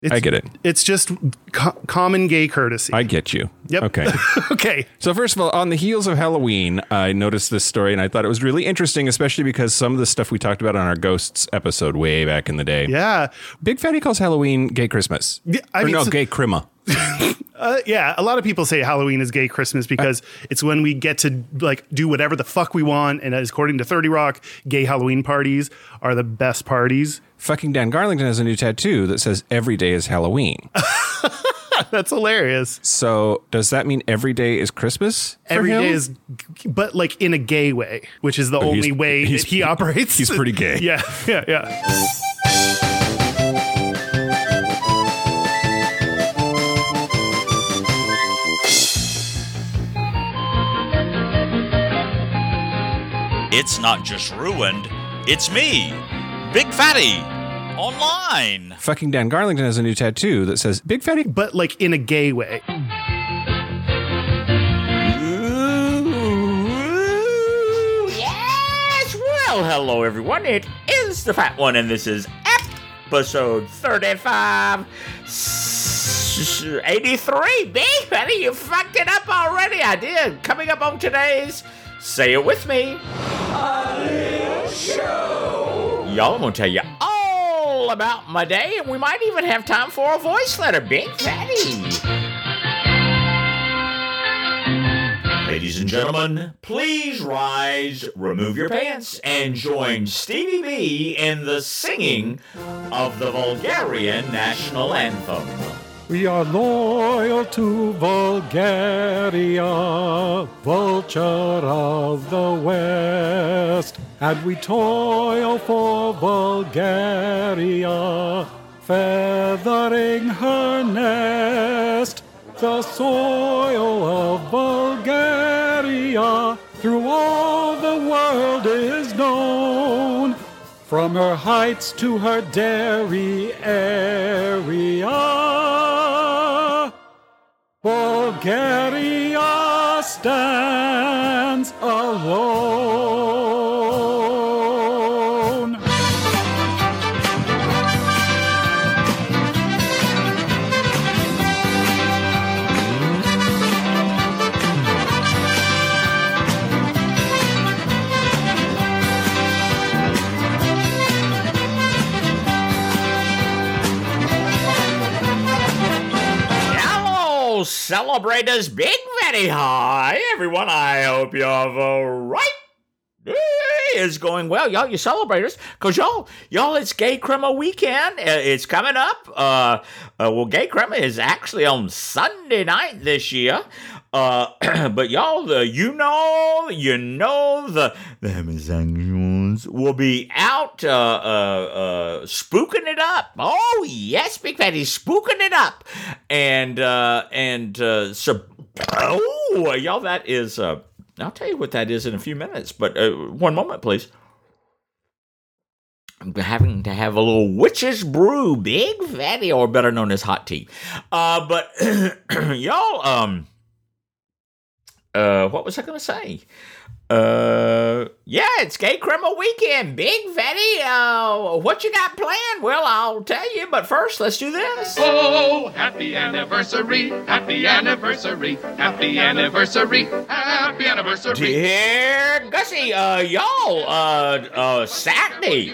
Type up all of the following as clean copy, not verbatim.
I get it. It's just common gay courtesy. I get you. Yep. Okay. Okay. So first of all, on the heels of Halloween, I noticed this story and I thought it was really interesting, especially because some of the stuff we talked about on our Ghosts episode way back in the day. Yeah. Big Fatty calls Halloween gay Christmas. Yeah, Gay Crima. Yeah, a lot of people say Halloween is gay Christmas because it's when we get to like do whatever the fuck we want. And according to 30 Rock, gay Halloween parties are the best parties. Fucking Dan Garlington has a new tattoo that says every day is Halloween. That's hilarious. So does that mean every day is Christmas? Every day is, but like in a gay way, which is the only way that he operates. He's pretty gay. Yeah. It's not just ruined, it's me, Big Fatty, online. Fucking Dan Garlington has a new tattoo that says Big Fatty, but like in a gay way. Ooh, yes! Well, hello everyone, it is the Fat One, and this is episode 35. 83, Big Fatty, you fucked it up already. I did. Coming up on today's Say It With Me show. Y'all, I'm gonna tell you all about my day, and we might even have time for a voice letter. Big Fatty. Ladies and gentlemen, please rise, remove your pants, and join Stevie B in the singing of the Bulgarian national anthem. We are loyal to Bulgaria, vulture of the West, and we toil for Bulgaria, feathering her nest. The soil of Bulgaria through all the world is known, from her heights to her dairy area. Bulgaria stands alone. Celebrators, Big Fatty. Hi, everyone. I hope your right is going well. Y'all, you celebrators, because y'all, it's Gay Crema weekend. It's coming up. Well, Gay Crema is actually on Sunday night this year. But y'all, you know, the homosexuals will be out spooking it up. Oh yes, Big Fatty, spooking it up, and so y'all, that is I'll tell you what that is in a few minutes. But one moment, please. I'm having to have a little witch's brew, Big Fatty, or better known as hot tea. But y'all, what was I going to say? Yeah, it's Gay Crema weekend. Big Fatty, what you got planned? Well, I'll tell you, but first, let's do this. Oh, happy anniversary, happy anniversary, happy anniversary, happy anniversary. Dear Gussie, y'all, Saturday,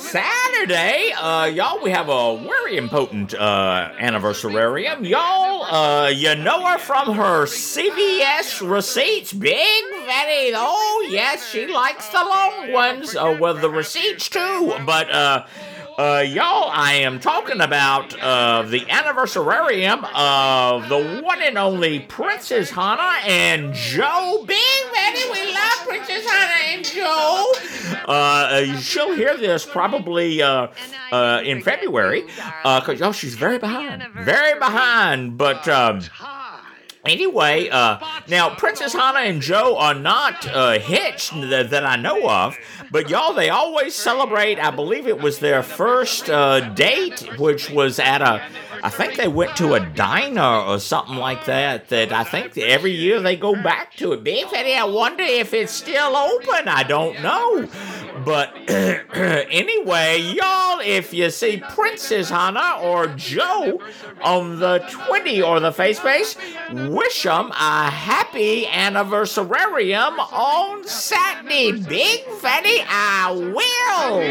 y'all, we have a very important anniversarium. Y'all, you know her from her CVS receipts, Big Fatty. Oh, yes, she likes the long ones, with the receipts too. But, y'all, I am talking about the anniversarium of the one and only Princess Hannah and Joe. Big Fatty, we love Princess Hannah and Joe. She'll hear this probably in February, because, y'all, she's very behind. But, anyway, now, Princess Hannah and Joe are not hitched that I know of, but y'all, they always celebrate, I believe it was their first date, which was at I think they went to a diner or something like that I think every year they go back to it. Big Fatty, I wonder if it's still open. I don't know. But anyway, y'all, if you see Princess Hannah or Joe on the Twitty or the FaceBase, wish them a happy anniversarium on Saturday. Big Fatty, I will.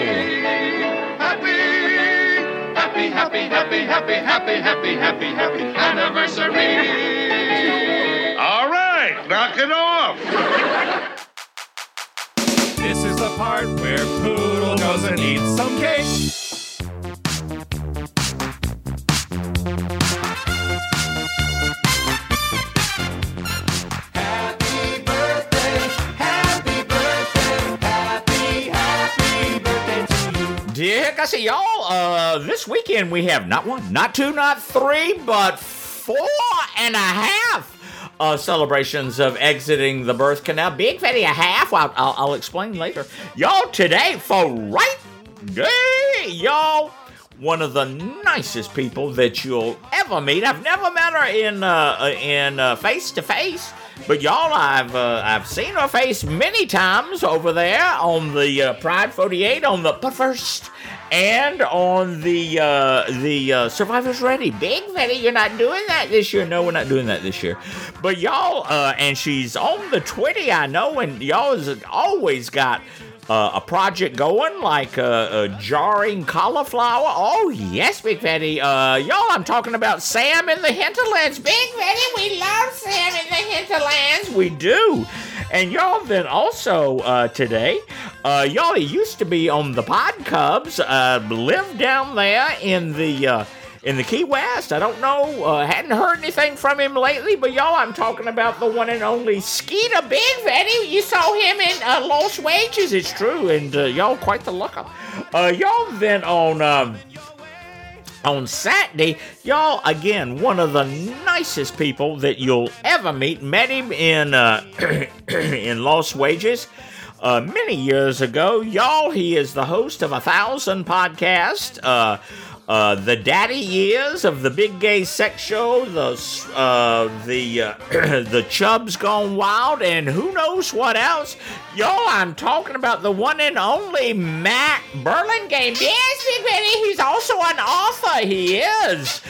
Happy anniversary. All right, knock it off. This is the part where Poodle goes and eats some cake. Happy birthday, happy birthday, happy birthday to you. Dick, I see y'all. This weekend we have not one, not two, not three, but 4.5 celebrations of exiting the birth canal. Big Fatty a half. I'll explain later. Y'all, today for right day, y'all, one of the nicest people that you'll ever meet. I've never met her in face to face, but y'all, I've seen her face many times over there on the Pride 48 on the But First. And on the Survivors Ready. Big Fatty, you're not doing that this year. No, we're not doing that this year. But y'all, and she's on the Twitty, I know, and y'all has always got a project going, like a jarring cauliflower. Oh, yes, Big Fatty. Y'all, I'm talking about Sam in the Hinterlands. Big Fatty, we love Sam in the Hinterlands. We do. And y'all, then also today, y'all, he used to be on the Pod Cubs, lived down there in the Key West. I don't know, hadn't heard anything from him lately, but y'all, I'm talking about the one and only Skeeter Big Fatty. You saw him in Lost Wages, it's true, and y'all, quite the lookup. Y'all, then on Saturday, y'all, again, one of the nicest people that you'll ever meet. Met him in in Lost Wages many years ago. Y'all, he is the host of 1,000 Podcast, the daddy years of the Big Gay Sex Show, the Chubs Gone Wild, and who knows what else. Y'all, I'm talking about the one and only Matt Burlingame. Yes, Big Betty, he's also an author. He is.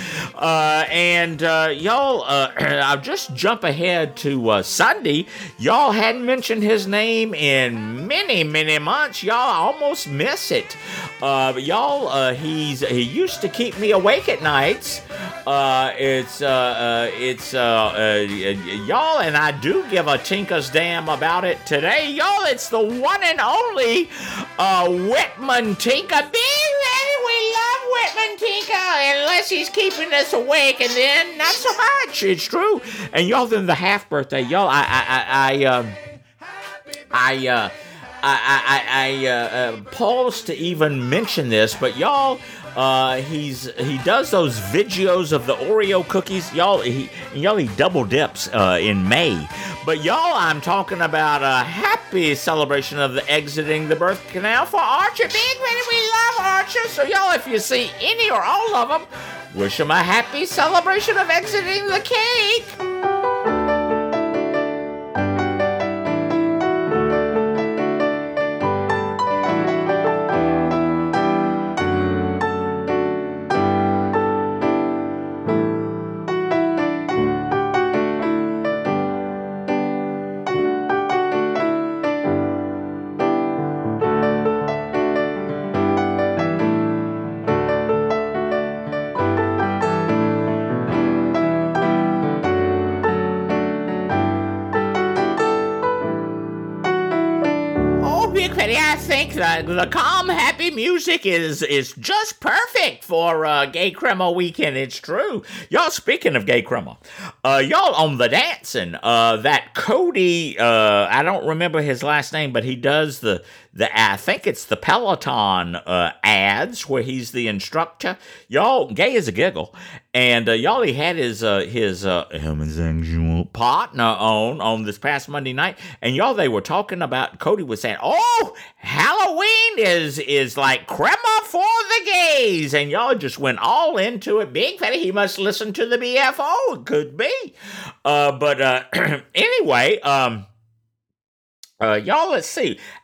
Y'all, I'll just jump ahead to Sunday. Y'all hadn't mentioned his name in many, many months. Y'all, I almost miss it. Y'all, he used to keep me awake at nights. Y'all, and I do give a tinker's damn about it today. Y'all, it's the one and only Whitman Tinker. Big Daddy, we love Whitman Tinker, unless he's keeping us awake, and then not so much. It's true. And y'all, then the half birthday, y'all, I pause to even mention this, but y'all, he does those videos of the Oreo cookies. Y'all, he double dips in May. But y'all, I'm talking about a happy celebration of the exiting the birth canal for Archer. Big Betty, we love Archer. So y'all, if you see any or all of them, wish them a happy celebration of exiting the cake. I think the calm, happy music is just perfect for Gay Cremo weekend. It's true. Y'all, speaking of Gay Cremo, y'all, on the dancing, that Cody, I don't remember his last name, but he does the I think it's the Peloton ads where he's the instructor. Y'all, Gay is a giggle. And y'all, he had his homosexual partner on this past Monday night, and y'all, they were talking about, Cody was saying, oh, Halloween is like crema for the gays, and y'all just went all into it. Big Fatty, he must listen to the BFO. It could be. But anyway, y'all, let's see.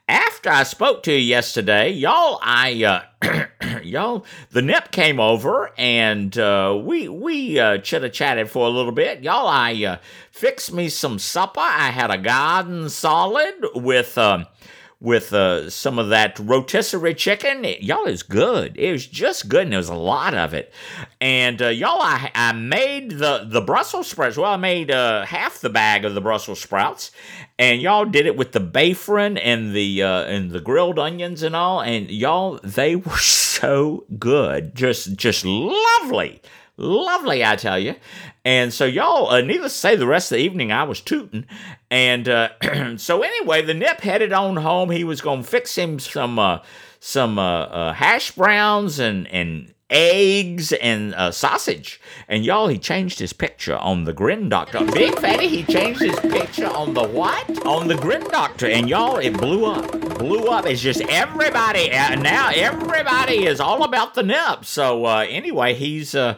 after I spoke to you yesterday, y'all, y'all, the Nip came over and we chitter-chatted for a little bit. Y'all, I fixed me some supper. I had a garden salad with some of that rotisserie chicken. Y'all, is good. It was just good, and there was a lot of it. And y'all, I made the Brussels sprouts. Well, I made half the bag of the Brussels sprouts, and y'all did it with the bafran and the grilled onions and all. And y'all, they were so good, just lovely. Lovely, I tell you. And so y'all, needless to say, the rest of the evening I was tooting. And so anyway, the Nip headed on home. He was going to fix him some hash browns and eggs and sausage. And y'all, he changed his picture on the Grin Doctor. Big Fatty, he changed his picture on the what? On the Grin Doctor. And y'all, it blew up. It's just everybody, now everybody is all about the Nip. So anyway, he's talk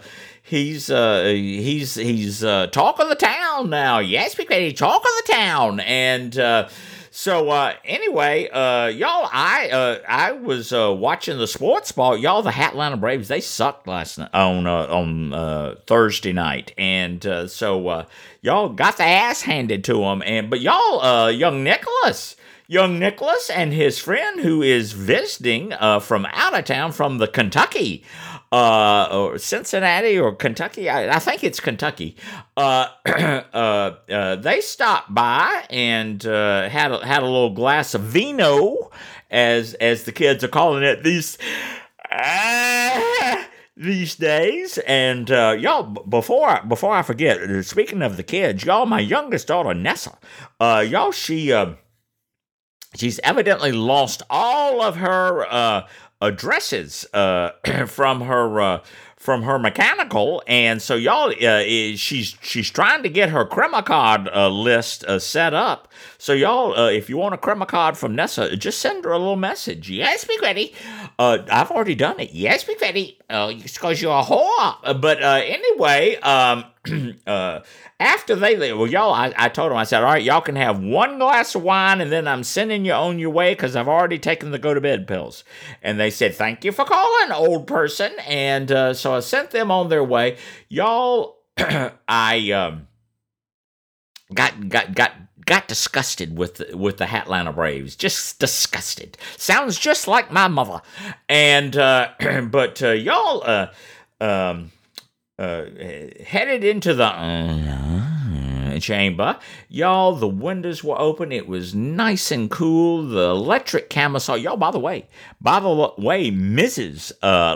of the town now. Yes, Big Fatty, talk of the town. And so anyway, y'all, I was watching the sports ball. Y'all, the Atlanta Braves, they sucked last night on Thursday night, and so y'all got the ass handed to them. But y'all, young Nicholas and his friend who is visiting from out of town from the Kentucky. Or Cincinnati or Kentucky, I think it's Kentucky. They stopped by and had a little glass of vino, as the kids are calling it these days. And y'all, before I forget, speaking of the kids, y'all, my youngest daughter Nessa, y'all, she's evidently lost all of her addresses from her mechanical, and so y'all, she's trying to get her Cremacard list set up. So y'all, if you want a Cremacard from Nessa, just send her a little message. Yes, Big Fatty. I've already done it. Yes, Big Fatty. It's because you're a whore. But anyway, after they leave, well, y'all, I told them, I said, all right, y'all can have one glass of wine, and then I'm sending you on your way because I've already taken the go-to-bed pills. And they said, thank you for calling, old person. And so I sent them on their way. Y'all, I got disgusted with the Atlanta Braves. Just disgusted. Sounds just like my mother. And but y'all headed into the chamber. Y'all, the windows were open. It was nice and cool. The electric camisole. Y'all, by the way, Mrs.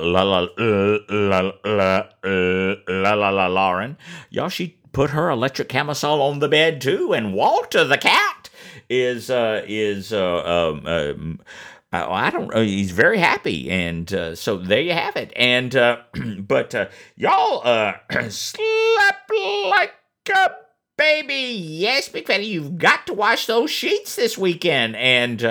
Lauren, y'all, she put her electric camisole on the bed too. And Walter the cat is I don't know. He's very happy, and so there you have it. And but y'all slept like a baby. Yes, Big Fatty, you've got to wash those sheets this weekend. And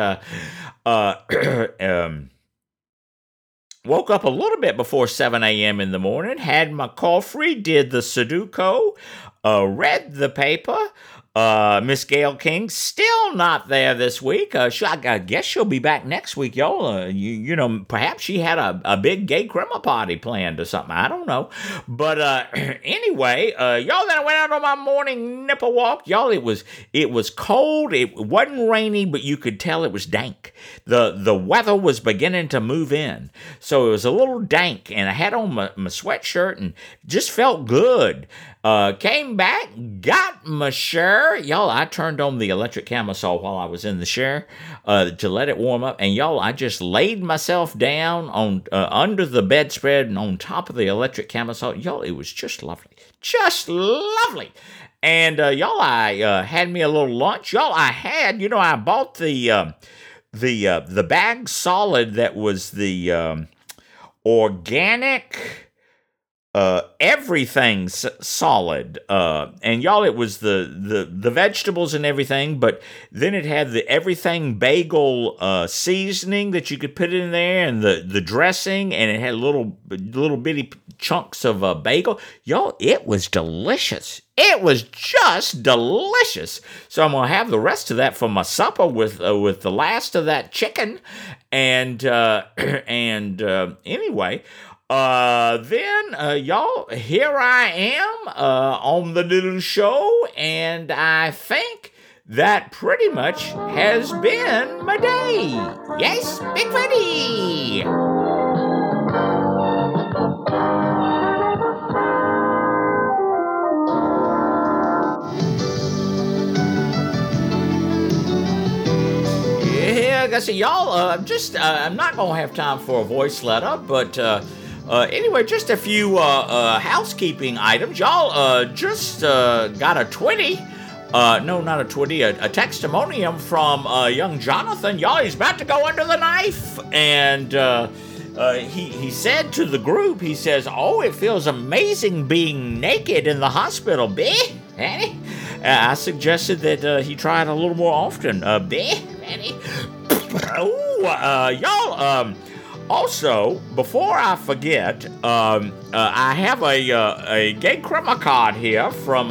woke up a little bit before 7 a.m. in the morning. Had my coffee. Did the Sudoku. Read the paper. Miss Gail King still not there this week. I guess she'll be back next week, y'all. You know, perhaps she had a big gay crema party planned or something. I don't know. But anyway, y'all, then I went out on my morning nipple walk. Y'all, it was cold. It wasn't rainy, but you could tell it was dank. The weather was beginning to move in, so it was a little dank. And I had on my sweatshirt and just felt good. Came back, got my shower. Y'all, I turned on the electric camisole while I was in the shower to let it warm up. And y'all, I just laid myself down on under the bedspread and on top of the electric camisole. Y'all, it was just lovely. Just lovely. And y'all, I had me a little lunch. Y'all, I bought the bag solid that was the organic everything's solid. And y'all, it was the vegetables and everything, but then it had the everything bagel seasoning that you could put in there, and the dressing, and it had little bitty chunks of bagel. Y'all, it was delicious. It was just delicious. So I'm gonna have the rest of that for my supper with the last of that chicken, and anyway. Then, y'all, here I am, on the little show, and I think that pretty much has been my day. Yes, Big Fatty! Yeah, I see, y'all, I'm not gonna have time for a voice letter, but, anyway, just a few housekeeping items. Y'all just got a 20. No, not a 20, a testimonium from young Jonathan. Y'all, he's about to go under the knife. And he said to the group, he says, "Oh, it feels amazing being naked in the hospital, B." I suggested that he try it a little more often, B. Ooh, y'all, also, before I forget, I have a Gay Crema card here from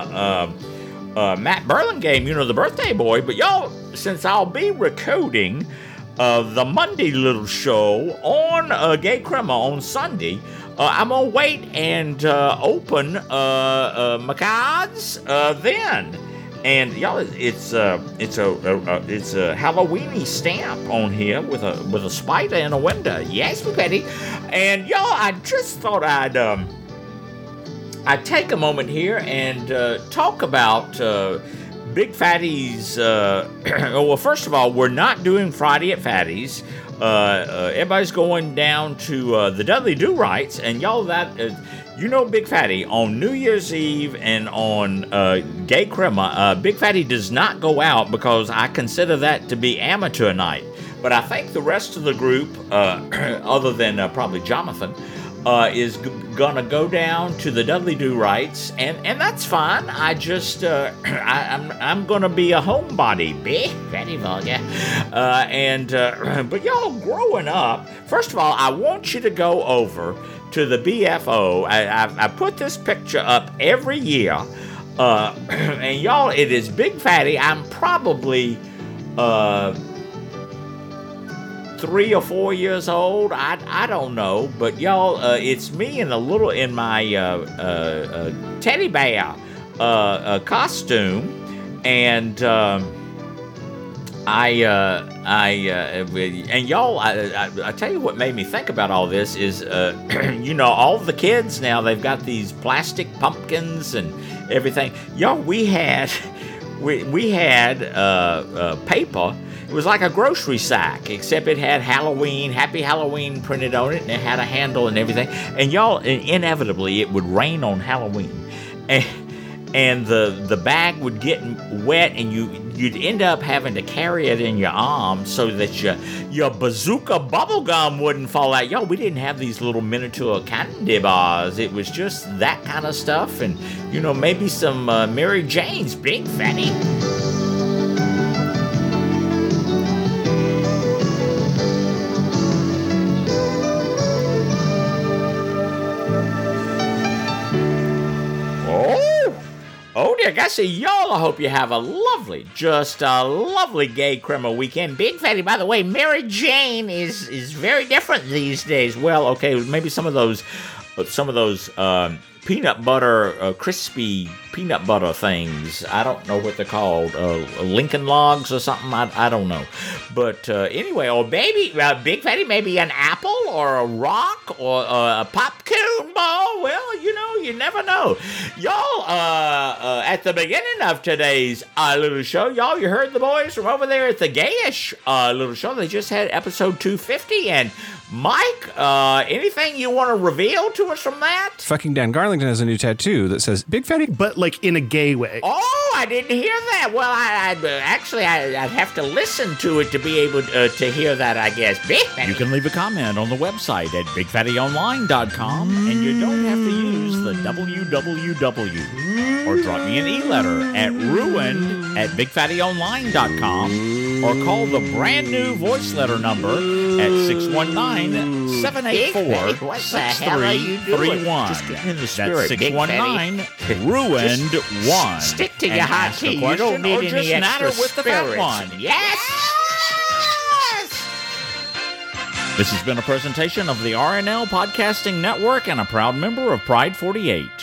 Matt Burlingame, the birthday boy. But y'all, since I'll be recording the Monday little show on Gay Crema on Sunday, I'm gonna wait and open my cards then. And y'all, it's a Halloweeny stamp on here with a spider in a window. Yes, Betty. And y'all, I just thought I'd take a moment here and talk about Big Fatty's. Well, first of all, we're not doing Friday at Fatty's. Everybody's going down to the Dudley Do-Rights, and y'all, that. Big Fatty, on New Year's Eve and on Gay Crema, Big Fatty does not go out because I consider that to be amateur night. But I think the rest of the group, other than probably Jonathan, is gonna go down to the Dudley Do-Rights, and that's fine. I just, I'm gonna be a homebody, Big Fatty vulgar. But y'all, growing up, first of all, I want you to go over to the BFO. I put this picture up every year, and y'all, it is Big Fatty. I'm probably 3 or 4 years old. I don't know, but y'all, it's me in my teddy bear costume, and and y'all, I tell you what made me think about all this is, all the kids now, they've got these plastic pumpkins and everything. Y'all, we had paper. It was like a grocery sack, except it had Halloween, Happy Halloween printed on it, and it had a handle and everything. And y'all, inevitably, it would rain on Halloween. And the bag would get wet, and you'd end up having to carry it in your arms so that your bazooka bubble gum wouldn't fall out. Yo, we didn't have these little miniature candy bars. It was just that kind of stuff, and maybe some Mary Jane's, Big Fatty. Oh dear, guys, y'all, I hope you have a lovely Gay Crema weekend. Big Fatty, by the way, Mary Jane is very different these days. Well, okay, maybe some of those peanut butter, crispy peanut butter things. I don't know what they're called. Lincoln Logs or something. I don't know. But anyway, or maybe Big Fatty, maybe an apple or a rock or a popcorn ball. Well, you never know. Y'all, at the beginning of today's little show, y'all, you heard the boys from over there at the Gayish little show. They just had episode 250, and Mike, anything you want to reveal to us from that? Fucking Dan Garlington has a new tattoo that says Big Fatty. But like in a gay way. Oh, I didn't hear that. Well, I'd have to listen to it to be able to hear that, I guess. Big Fatty. You can leave a comment on the website at bigfattyonline.com, and you don't have to use the www. Or drop me an e-letter at ruined@bigfattyonline.com, or call the brand new voice letter number at 619-784-6331. Just get in the spirit, That's Big 619-RUINED-1. Stick to And your hot ask a tea. You question don't need or any just natter extra with the fat spirits. one. Yes! This has been a presentation of the RNL Podcasting Network and a proud member of Pride 48.